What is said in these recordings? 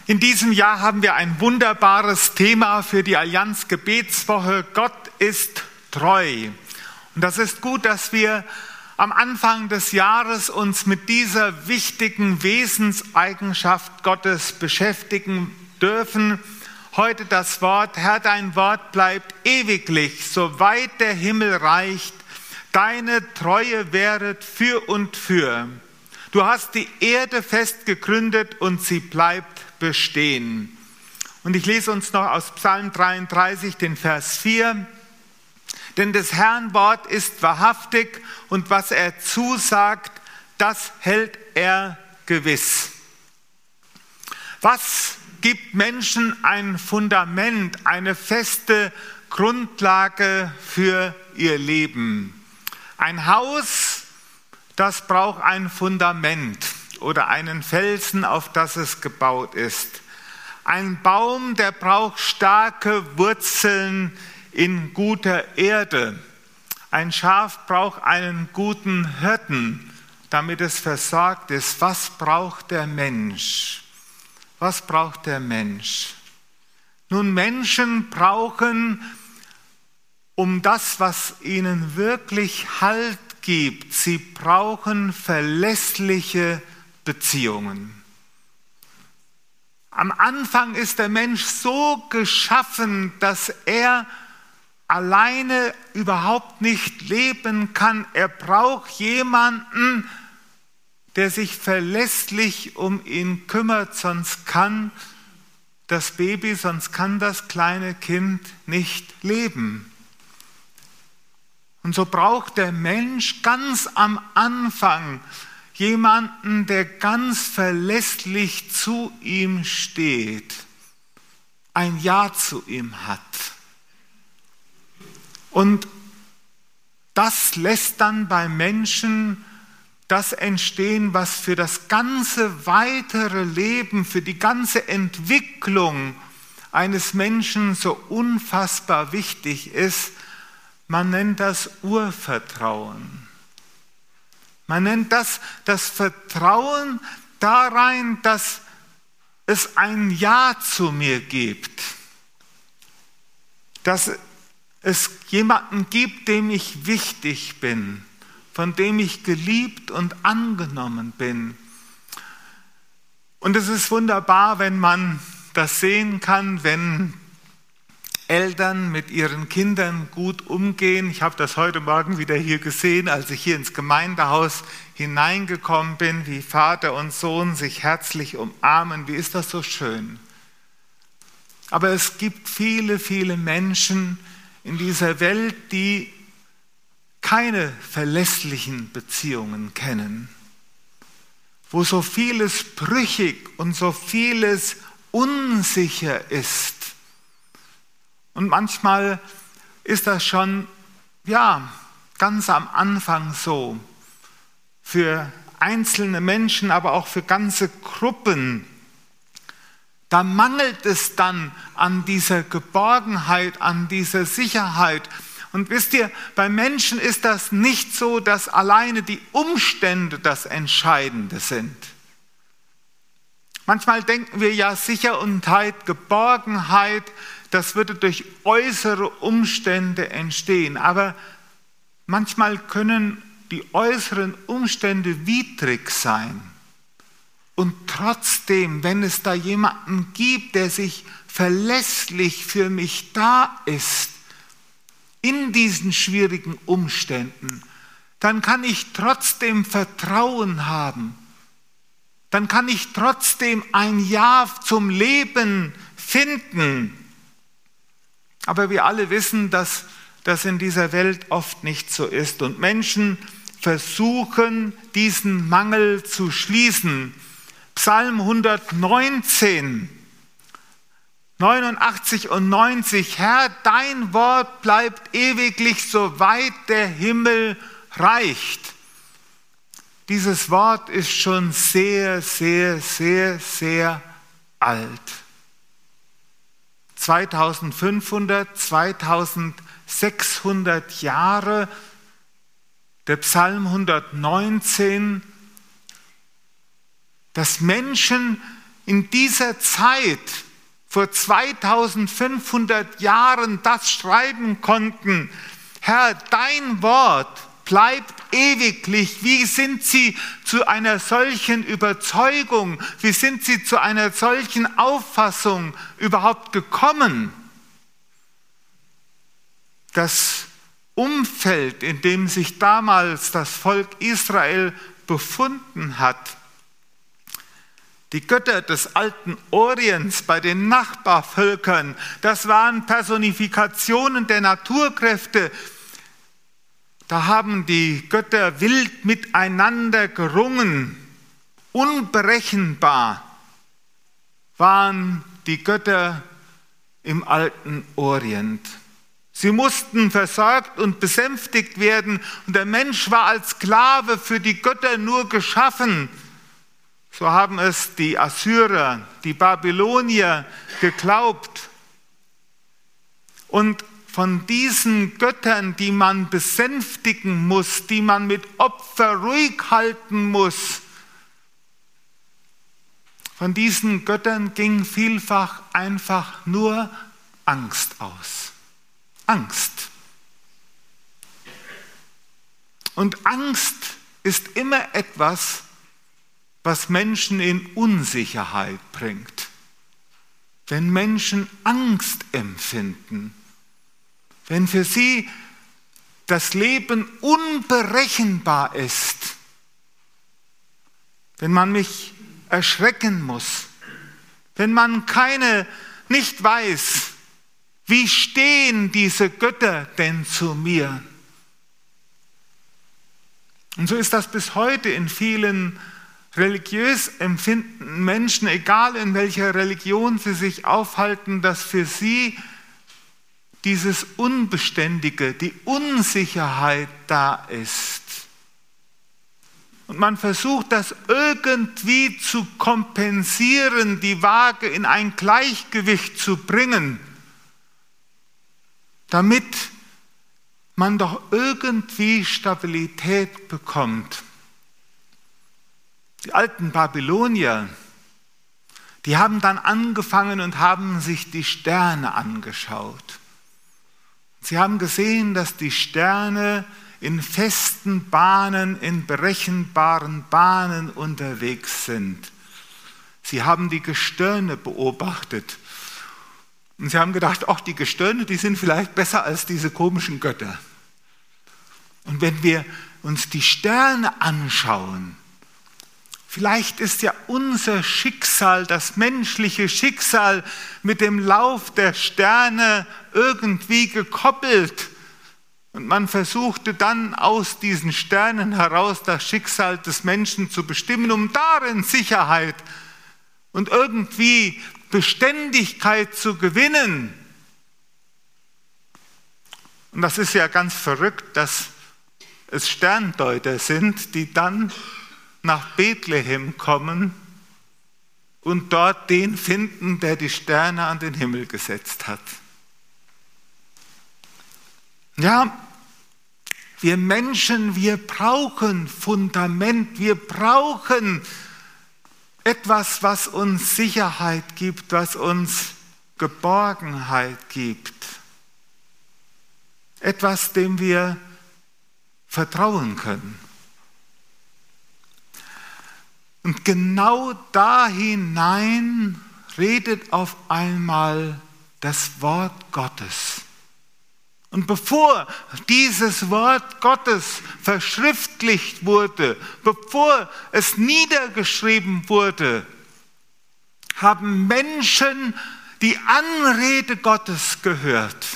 In diesem Jahr haben wir ein wunderbares Thema für die Allianz Gebetswoche. Gott ist treu. Und das ist gut, dass wir am Anfang des Jahres uns mit dieser wichtigen Wesenseigenschaft Gottes beschäftigen dürfen. Heute das Wort: Herr, dein Wort bleibt ewiglich, soweit der Himmel reicht. Deine Treue währet für und für. Du hast die Erde fest gegründet und sie bleibt bestehen. Und ich lese uns noch aus Psalm 33, den Vers 4. Denn des Herrn Wort ist wahrhaftig und was er zusagt, das hält er gewiss. Was gibt Menschen ein Fundament, eine feste Grundlage für ihr Leben? Ein Haus, das braucht ein Fundament oder einen Felsen, auf das es gebaut ist. Ein Baum, der braucht starke Wurzeln in guter Erde. Ein Schaf braucht einen guten Hirten, damit es versorgt ist. Was braucht der Mensch? Was braucht der Mensch? Nun, Menschen brauchen, um das, was ihnen wirklich Halt gibt, sie brauchen verlässliche Beziehungen. Am Anfang ist der Mensch so geschaffen, dass er alleine überhaupt nicht leben kann. Er braucht jemanden, der sich verlässlich um ihn kümmert, sonst kann das Baby, sonst kann das kleine Kind nicht leben. Und so braucht der Mensch ganz am Anfang jemanden, der ganz verlässlich zu ihm steht, ein Ja zu ihm hat. Und das lässt dann bei Menschen das entstehen, was für das ganze weitere Leben, für die ganze Entwicklung eines Menschen so unfassbar wichtig ist. Man nennt das Urvertrauen. Man nennt das Vertrauen darein, dass es ein Ja zu mir gibt. Dass es jemanden gibt, dem ich wichtig bin, von dem ich geliebt und angenommen bin. Und es ist wunderbar, wenn man das sehen kann, wenn Eltern mit ihren Kindern gut umgehen. Ich habe das heute Morgen wieder hier gesehen, als ich hier ins Gemeindehaus hineingekommen bin, wie Vater und Sohn sich herzlich umarmen. Wie ist das so schön? Aber es gibt viele, viele Menschen in dieser Welt, die keine verlässlichen Beziehungen kennen, wo so vieles brüchig und so vieles unsicher ist. Und manchmal ist das schon, ganz am Anfang so. Für einzelne Menschen, aber auch für ganze Gruppen. Da mangelt es dann an dieser Geborgenheit, an dieser Sicherheit. Und wisst ihr, bei Menschen ist das nicht so, dass alleine die Umstände das Entscheidende sind. Manchmal denken wir ja, Sicherheit, Geborgenheit, das würde durch äußere Umstände entstehen. Aber manchmal können die äußeren Umstände widrig sein. Und trotzdem, wenn es da jemanden gibt, der sich verlässlich für mich da ist, in diesen schwierigen Umständen, dann kann ich trotzdem Vertrauen haben. Dann kann ich trotzdem ein Ja zum Leben finden. Aber wir alle wissen, dass das in dieser Welt oft nicht so ist. Und Menschen versuchen, diesen Mangel zu schließen. Psalm 119, 89 und 90. Herr, dein Wort bleibt ewiglich, soweit der Himmel reicht. Dieses Wort ist schon sehr, sehr, sehr, sehr alt. 2500, 2600 Jahre, der Psalm 119, dass Menschen in dieser Zeit vor 2500 Jahren das schreiben konnten: Herr, dein Wort bleibt ewiglich. Wie sind sie zu einer solchen Überzeugung, wie sind sie zu einer solchen Auffassung überhaupt gekommen? Das Umfeld, in dem sich damals das Volk Israel befunden hat, die Götter des alten Orients bei den Nachbarvölkern, das waren Personifikationen der Naturkräfte. Da haben die Götter wild miteinander gerungen. Unberechenbar waren die Götter im alten Orient. Sie mussten versorgt und besänftigt werden und der Mensch war als Sklave für die Götter nur geschaffen. So haben es die Assyrer, die Babylonier geglaubt. Und von diesen Göttern, die man besänftigen muss, die man mit Opfer ruhig halten muss, von diesen Göttern ging vielfach einfach nur Angst aus. Angst. Und Angst ist immer etwas, was Menschen in Unsicherheit bringt. Wenn Menschen Angst empfinden, wenn für sie das Leben unberechenbar ist, wenn man mich erschrecken muss, wenn man nicht weiß, wie stehen diese Götter denn zu mir? Und so ist das bis heute in vielen religiös empfindenden Menschen, egal in welcher Religion sie sich aufhalten, dass für sie dieses Unbeständige, die Unsicherheit da ist. Und man versucht das irgendwie zu kompensieren, die Waage in ein Gleichgewicht zu bringen, damit man doch irgendwie Stabilität bekommt. Die alten Babylonier, die haben dann angefangen und haben sich die Sterne angeschaut. Sie haben gesehen, dass die Sterne in festen Bahnen, in berechenbaren Bahnen unterwegs sind. Sie haben die Gestirne beobachtet. Und sie haben gedacht, ach, die Gestirne, die sind vielleicht besser als diese komischen Götter. Und wenn wir uns die Sterne anschauen, vielleicht ist ja unser Schicksal, das menschliche Schicksal mit dem Lauf der Sterne irgendwie gekoppelt. Und man versuchte dann aus diesen Sternen heraus das Schicksal des Menschen zu bestimmen, um darin Sicherheit und irgendwie Beständigkeit zu gewinnen. Und das ist ja ganz verrückt, dass es Sterndeuter sind, die dann nach Bethlehem kommen und dort den finden, der die Sterne an den Himmel gesetzt hat. Ja, wir Menschen, wir brauchen Fundament, wir brauchen etwas, was uns Sicherheit gibt, was uns Geborgenheit gibt. Etwas, dem wir vertrauen können. Und genau da hinein redet auf einmal das Wort Gottes. Und bevor dieses Wort Gottes verschriftlicht wurde, bevor es niedergeschrieben wurde, haben Menschen die Anrede Gottes gehört.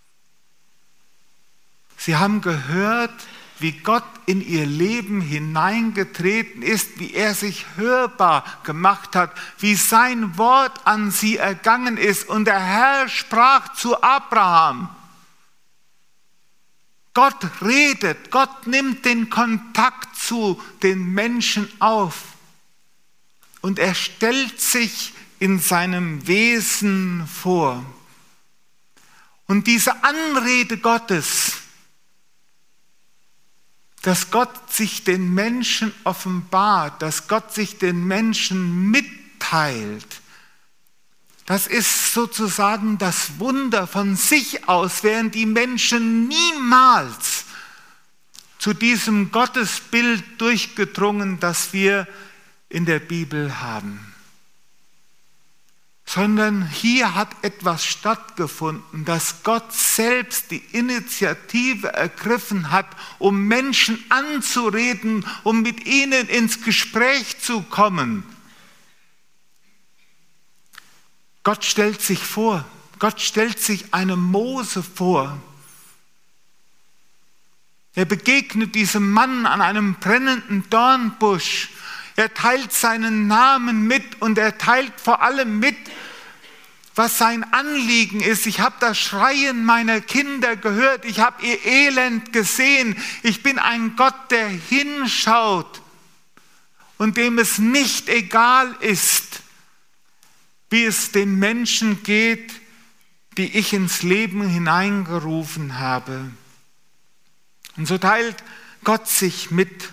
Sie haben gehört, wie Gott in ihr Leben hineingetreten ist, wie er sich hörbar gemacht hat, wie sein Wort an sie ergangen ist. Und der Herr sprach zu Abraham. Gott redet, Gott nimmt den Kontakt zu den Menschen auf. Und er stellt sich in seinem Wesen vor. Und diese Anrede Gottes, dass Gott sich den Menschen offenbart, dass Gott sich den Menschen mitteilt, mitteilt. Das ist sozusagen das Wunder von sich aus, wären die Menschen niemals zu diesem Gottesbild durchgedrungen, das wir in der Bibel haben. Sondern hier hat etwas stattgefunden, dass Gott selbst die Initiative ergriffen hat, um Menschen anzureden, um mit ihnen ins Gespräch zu kommen. Gott stellt sich vor, Gott stellt sich einem Mose vor. Er begegnet diesem Mann an einem brennenden Dornbusch. Er teilt seinen Namen mit und er teilt vor allem mit, was sein Anliegen ist. Ich habe das Schreien meiner Kinder gehört, ich habe ihr Elend gesehen. Ich bin ein Gott, der hinschaut und dem es nicht egal ist, wie es den Menschen geht, die ich ins Leben hineingerufen habe. Und so teilt Gott sich mit.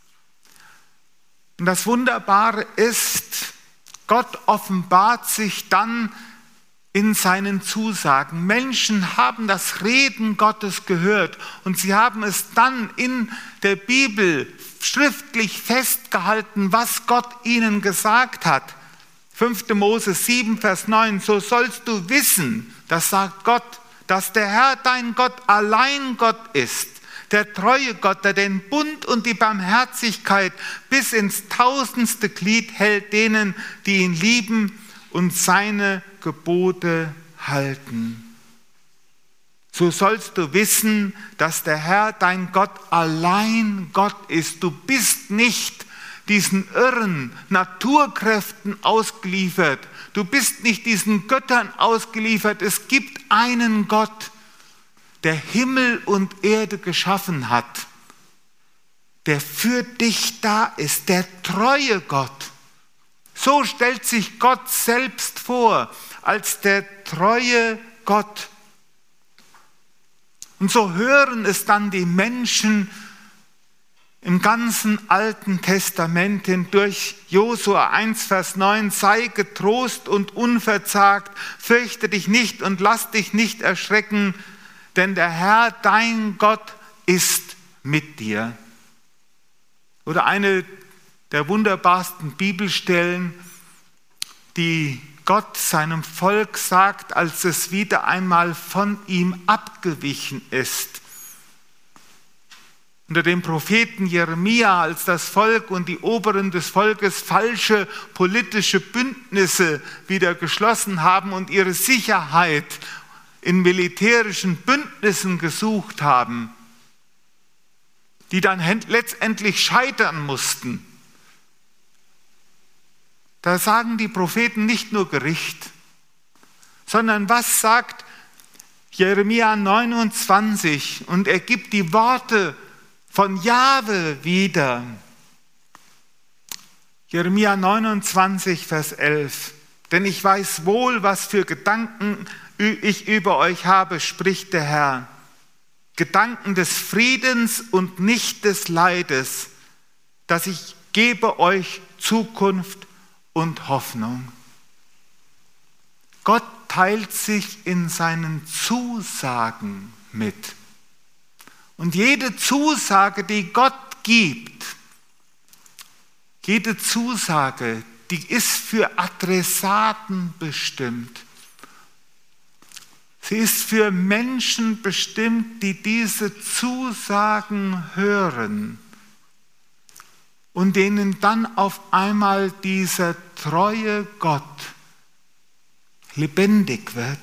Und das Wunderbare ist, Gott offenbart sich dann in seinen Zusagen. Menschen haben das Reden Gottes gehört und sie haben es dann in der Bibel schriftlich festgehalten, was Gott ihnen gesagt hat. 5. Mose 7, Vers 9, so sollst du wissen, das sagt Gott, dass der Herr dein Gott allein Gott ist, der treue Gott, der den Bund und die Barmherzigkeit bis ins 1000. Glied hält denen, die ihn lieben und seine Gebote halten. So sollst du wissen, dass der Herr dein Gott allein Gott ist. Du bist nicht diesen irren Naturkräften ausgeliefert. Du bist nicht diesen Göttern ausgeliefert. Es gibt einen Gott, der Himmel und Erde geschaffen hat, der für dich da ist, der treue Gott. So stellt sich Gott selbst vor, als der treue Gott. Und so hören es dann die Menschen im ganzen Alten Testament hindurch. Josua 1, Vers 9, sei getrost und unverzagt, fürchte dich nicht und lass dich nicht erschrecken, denn der Herr, dein Gott, ist mit dir. Oder eine der wunderbarsten Bibelstellen, die Gott seinem Volk sagt, als es wieder einmal von ihm abgewichen ist. Unter dem Propheten Jeremia, als das Volk und die Oberen des Volkes falsche politische Bündnisse wieder geschlossen haben und ihre Sicherheit in militärischen Bündnissen gesucht haben, die dann letztendlich scheitern mussten. Da sagen die Propheten nicht nur Gericht, sondern was sagt Jeremia 29? Und er gibt die Worte von Jahwe wieder. Jeremia 29, Vers 11. Denn ich weiß wohl, was für Gedanken ich über euch habe, spricht der Herr. Gedanken des Friedens und nicht des Leides, dass ich gebe euch Zukunft und Hoffnung. Gott teilt sich in seinen Zusagen mit. Und jede Zusage, die Gott gibt, jede Zusage, die ist für Adressaten bestimmt. Sie ist für Menschen bestimmt, die diese Zusagen hören und denen dann auf einmal dieser treue Gott lebendig wird.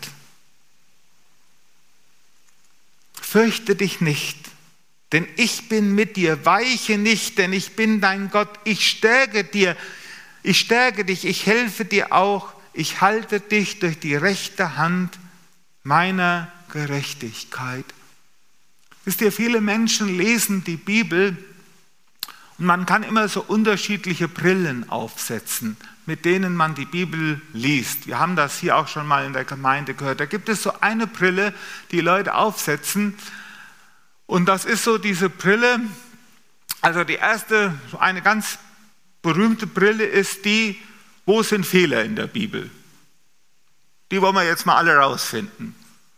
Fürchte dich nicht, denn ich bin mit dir. Weiche nicht, denn ich bin dein Gott. Ich stärke dich, ich helfe dir auch. Ich halte dich durch die rechte Hand meiner Gerechtigkeit. Wisst ihr, viele Menschen lesen die Bibel und man kann immer so unterschiedliche Brillen aufsetzen, mit denen man die Bibel liest. Wir haben das hier auch schon mal in der Gemeinde gehört. Da gibt es so eine Brille, die Leute aufsetzen. Und das ist so diese Brille, also die erste, so eine ganz berühmte Brille ist die, Wo sind Fehler in der Bibel? Die wollen wir jetzt mal alle rausfinden.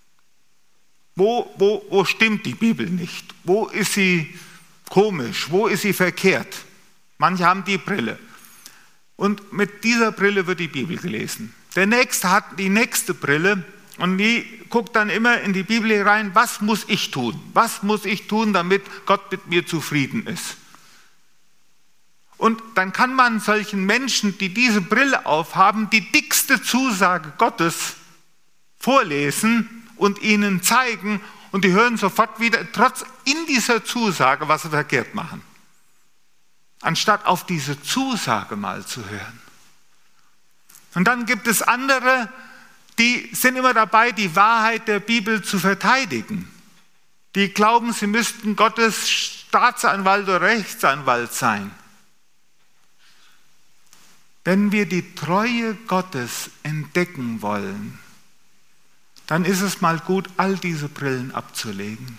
Wo stimmt die Bibel nicht? Wo ist sie komisch? Wo ist sie verkehrt? Manche haben die Brille. Und mit dieser Brille wird die Bibel gelesen. Der Nächste hat die nächste Brille und die guckt dann immer in die Bibel rein, was muss ich tun? Was muss ich tun, damit Gott mit mir zufrieden ist? Und dann kann man solchen Menschen, die diese Brille aufhaben, die dickste Zusage Gottes vorlesen und ihnen zeigen und die hören sofort wieder, trotz in dieser Zusage, was sie verkehrt machen. Anstatt auf diese Zusage mal zu hören. Und dann gibt es andere, die sind immer dabei, die Wahrheit der Bibel zu verteidigen. Die glauben, sie müssten Gottes Staatsanwalt oder Rechtsanwalt sein. Wenn wir die Treue Gottes entdecken wollen, dann ist es mal gut, all diese Brillen abzulegen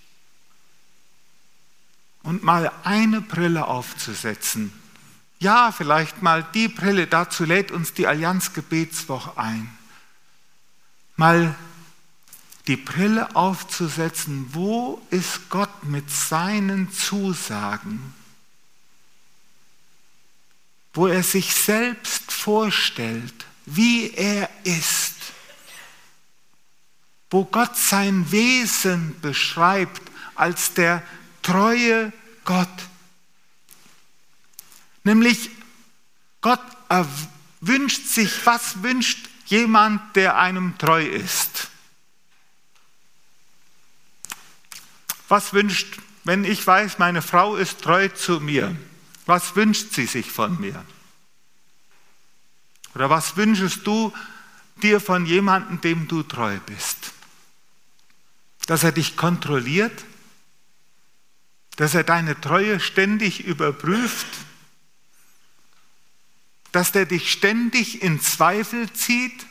und mal eine Brille aufzusetzen. Ja, vielleicht mal die Brille, dazu lädt uns die Allianz Gebetswoche ein. Mal die Brille aufzusetzen, wo ist Gott mit seinen Zusagen? Wo er sich selbst vorstellt, wie er ist. Wo Gott sein Wesen beschreibt als der treue Gott. Nämlich Gott wünscht sich, was wünscht jemand, der einem treu ist? Was wünscht, wenn ich weiß, meine Frau ist treu zu mir? Was wünscht sie sich von mir? Oder was wünschst du dir von jemandem, dem du treu bist? Dass er dich kontrolliert? Dass er deine Treue ständig überprüft? Dass der dich ständig in Zweifel zieht?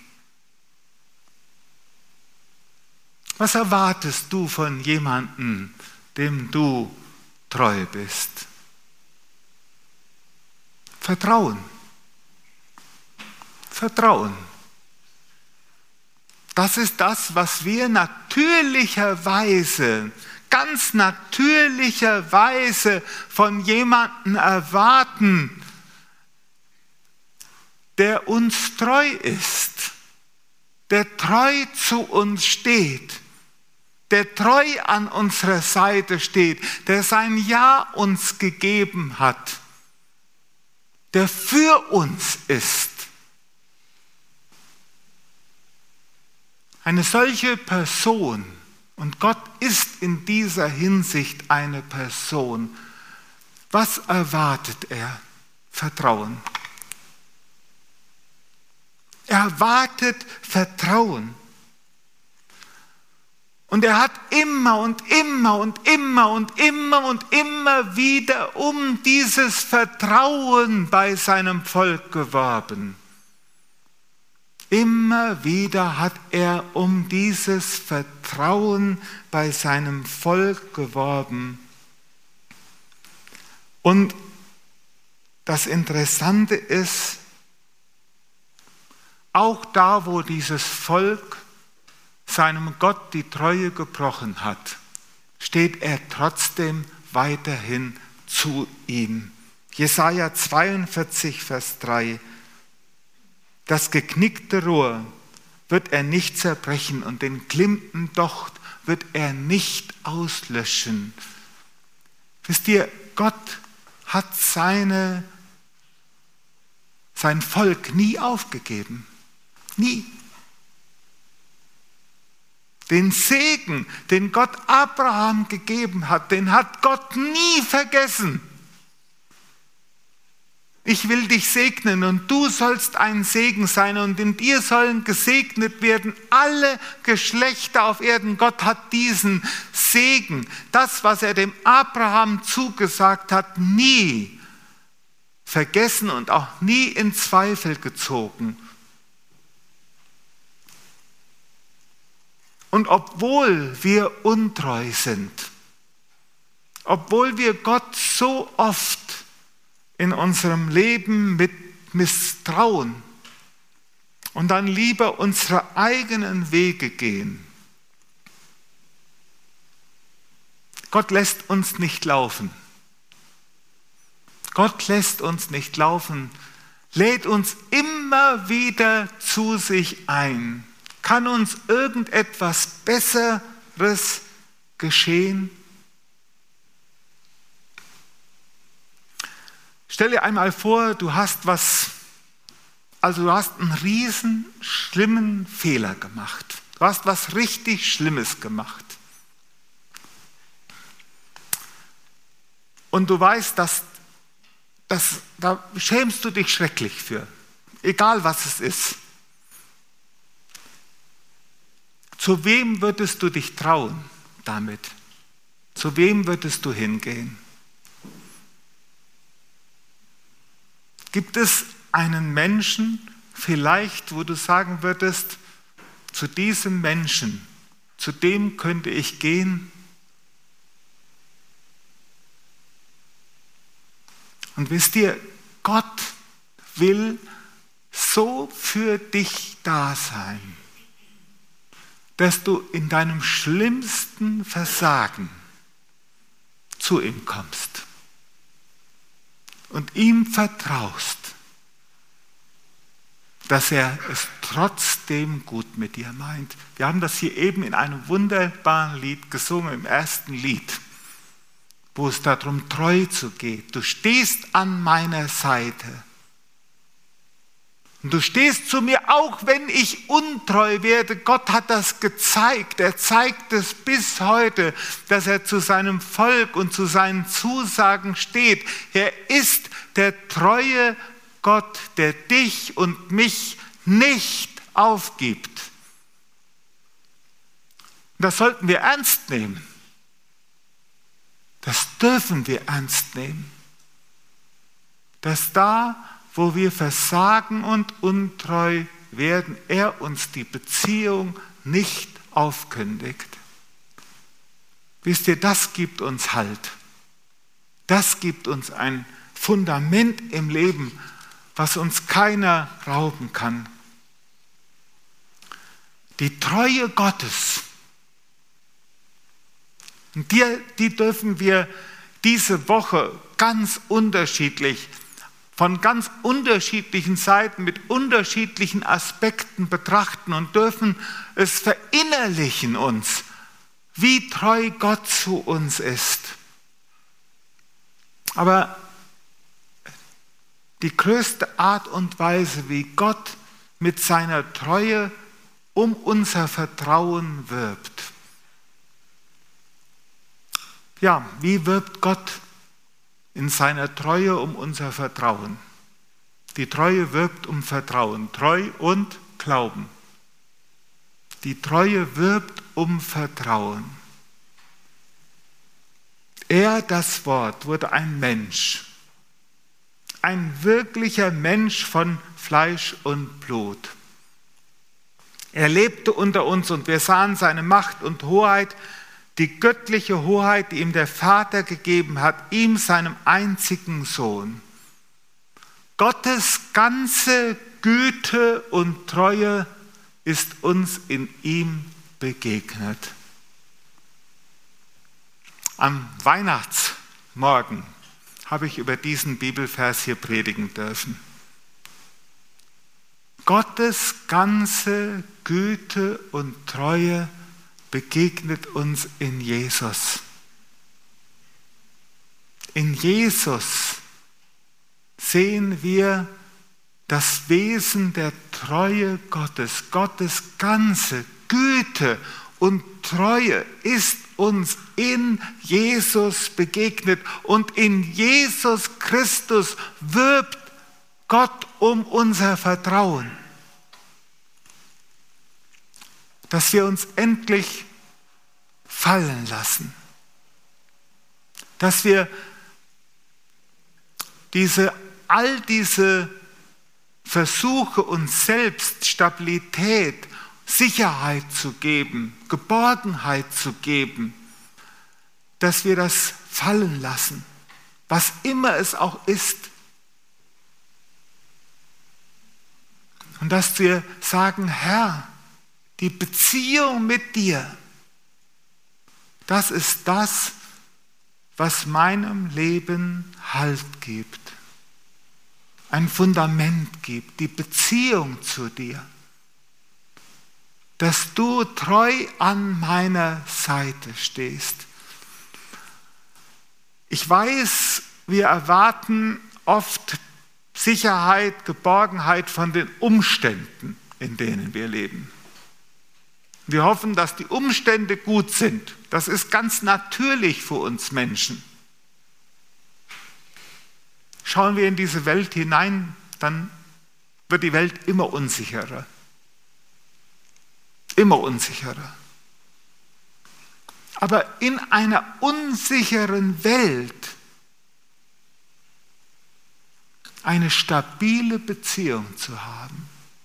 Was erwartest du von jemandem, dem du treu bist? Vertrauen. Vertrauen. Das ist das, was wir natürlicherweise, ganz natürlicherweise von jemandem erwarten, der uns treu ist, der treu zu uns steht, der treu an unserer Seite steht, der sein Ja uns gegeben hat, der für uns ist. Eine solche Person, und Gott ist in dieser Hinsicht eine Person, was erwartet er? Vertrauen. Er erwartet Vertrauen. Und er hat immer und immer und immer und immer und immer wieder um dieses Vertrauen bei seinem Volk geworben. Immer wieder hat er um dieses Vertrauen bei seinem Volk geworben. Und das Interessante ist, auch da, wo dieses Volk seinem Gott die Treue gebrochen hat, steht er trotzdem weiterhin zu ihm. Jesaja 42, Vers 3. Das geknickte Rohr wird er nicht zerbrechen und den glimmenden Docht wird er nicht auslöschen. Wisst ihr, Gott hat sein Volk nie aufgegeben. Nie. Den Segen, den Gott Abraham gegeben hat, den hat Gott nie vergessen. Ich will dich segnen und du sollst ein Segen sein und in dir sollen gesegnet werden alle Geschlechter auf Erden. Gott hat diesen Segen, das, was er dem Abraham zugesagt hat, nie vergessen und auch nie in Zweifel gezogen. Und obwohl wir untreu sind, obwohl wir Gott so oft in unserem Leben mit misstrauen und dann lieber unsere eigenen Wege gehen. Gott lässt uns nicht laufen. Gott lässt uns nicht laufen, lädt uns immer wieder zu sich ein. Kann uns irgendetwas Besseres geschehen? Stell dir einmal vor, du hast einen riesen schlimmen Fehler gemacht. Du hast was richtig Schlimmes gemacht. Und du weißt, da schämst du dich schrecklich für, egal was es ist. Zu wem würdest du dich trauen damit? Zu wem würdest du hingehen? Gibt es einen Menschen vielleicht, wo du sagen würdest, zu diesem Menschen, zu dem könnte ich gehen? Und wisst ihr, Gott will so für dich da sein, dass du in deinem schlimmsten Versagen zu ihm kommst und ihm vertraust, dass er es trotzdem gut mit dir meint. Wir haben das hier eben in einem wunderbaren Lied gesungen, im ersten Lied, wo es darum, treu zu gehen. Du stehst an meiner Seite. Und du stehst zu mir, auch wenn ich untreu werde. Gott hat das gezeigt. Er zeigt es bis heute, dass er zu seinem Volk und zu seinen Zusagen steht. Er ist der treue Gott, der dich und mich nicht aufgibt. Und das sollten wir ernst nehmen. Das dürfen wir ernst nehmen. Dass da, wo wir versagen und untreu werden, er uns die Beziehung nicht aufkündigt. Wisst ihr, das gibt uns Halt. Das gibt uns ein Fundament im Leben, was uns keiner rauben kann. Die Treue Gottes, und die dürfen wir diese Woche ganz unterschiedlich, von ganz unterschiedlichen Seiten, mit unterschiedlichen Aspekten betrachten und dürfen es verinnerlichen uns, wie treu Gott zu uns ist. Aber die größte Art und Weise, wie Gott mit seiner Treue um unser Vertrauen wirbt. Ja, wie wirbt Gott in seiner Treue um unser Vertrauen? Die Treue wirbt um Vertrauen, Treu und Glauben. Die Treue wirbt um Vertrauen. Er, das Wort, wurde ein Mensch. Ein wirklicher Mensch von Fleisch und Blut. Er lebte unter uns und wir sahen seine Macht und Hoheit, die göttliche Hoheit, die ihm der Vater gegeben hat, ihm, seinem einzigen Sohn. Gottes ganze Güte und Treue ist uns in ihm begegnet. Am Weihnachtsmorgen habe ich über diesen Bibelvers hier predigen dürfen. Gottes ganze Güte und Treue begegnet uns in Jesus. In Jesus sehen wir das Wesen der Treue Gottes. Gottes ganze Güte und Treue ist uns in Jesus begegnet und in Jesus Christus wirbt Gott um unser Vertrauen. Dass wir uns endlich fallen lassen. Dass wir all diese Versuche, uns selbst Stabilität, Sicherheit zu geben, Geborgenheit zu geben, dass wir das fallen lassen, was immer es auch ist. Und dass wir sagen, Herr, die Beziehung mit dir, das ist das, was meinem Leben Halt gibt, ein Fundament gibt, die Beziehung zu dir, dass du treu an meiner Seite stehst. Ich weiß, wir erwarten oft Sicherheit, Geborgenheit von den Umständen, in denen wir leben. Wir hoffen, dass die Umstände gut sind. Das ist ganz natürlich für uns Menschen. Schauen wir in diese Welt hinein, dann wird die Welt immer unsicherer. Immer unsicherer. Aber in einer unsicheren Welt eine stabile Beziehung zu haben,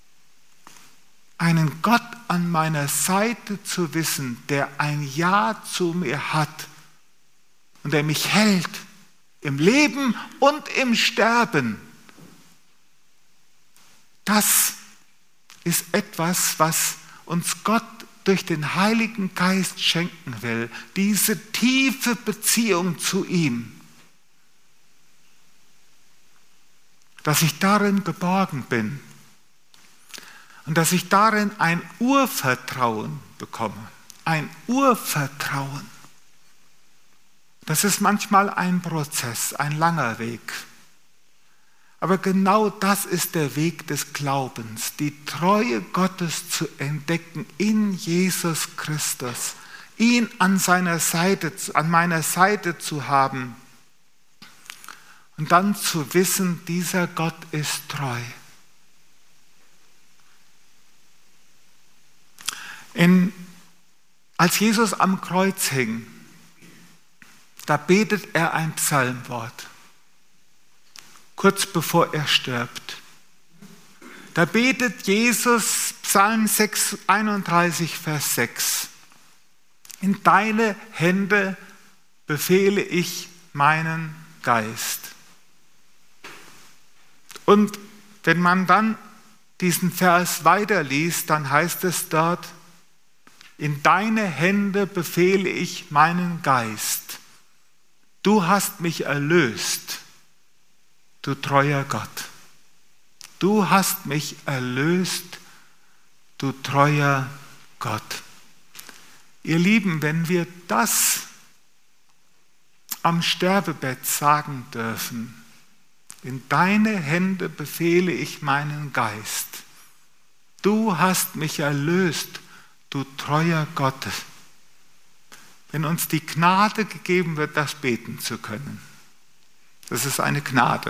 einen Gott an meiner Seite zu wissen, der ein Ja zu mir hat und der mich hält im Leben und im Sterben, das ist etwas, was uns Gott durch den Heiligen Geist schenken will, diese tiefe Beziehung zu ihm, dass ich darin geborgen bin und dass ich darin ein Urvertrauen bekomme. Ein Urvertrauen. Das ist manchmal ein Prozess, ein langer Weg. Aber genau das ist der Weg des Glaubens, die Treue Gottes zu entdecken in Jesus Christus, ihn an meiner Seite zu haben und dann zu wissen, dieser Gott ist treu. Als Jesus am Kreuz hing, da betet er ein Psalmwort, kurz bevor er stirbt. Da betet Jesus Psalm 31, Vers 6. In deine Hände befehle ich meinen Geist. Und wenn man dann diesen Vers weiterliest, dann heißt es dort, in deine Hände befehle ich meinen Geist. Du hast mich erlöst, du treuer Gott. Du hast mich erlöst, du treuer Gott. Ihr Lieben, wenn wir das am Sterbebett sagen dürfen, in deine Hände befehle ich meinen Geist. Du hast mich erlöst, du treuer Gott. Wenn uns die Gnade gegeben wird, das beten zu können, das ist eine Gnade,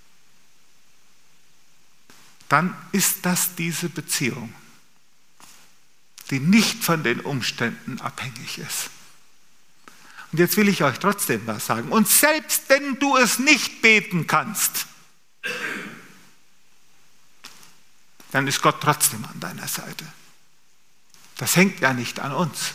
dann ist das diese Beziehung, die nicht von den Umständen abhängig ist. Und jetzt will ich euch trotzdem was sagen. Und selbst wenn du es nicht beten kannst, dann ist Gott trotzdem an deiner Seite. Das hängt ja nicht an uns.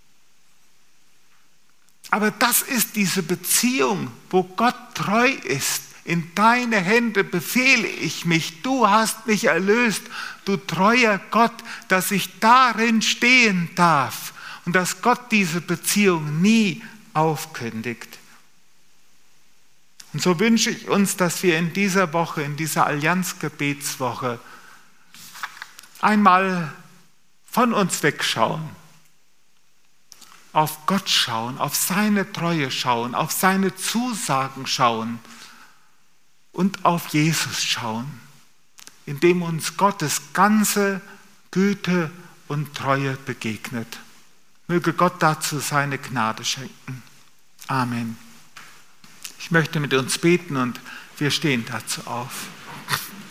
Aber das ist diese Beziehung, wo Gott treu ist. In deine Hände befehle ich mich. Du hast mich erlöst, du treuer Gott, dass ich darin stehen darf und dass Gott diese Beziehung nie aufkündigt. Und so wünsche ich uns, dass wir in dieser Woche, in dieser Allianz-Gebetswoche einmal von uns wegschauen, auf Gott schauen, auf seine Treue schauen, auf seine Zusagen schauen und auf Jesus schauen, indem uns Gottes ganze Güte und Treue begegnet. Möge Gott dazu seine Gnade schenken. Amen. Ich möchte mit uns beten und wir stehen dazu auf.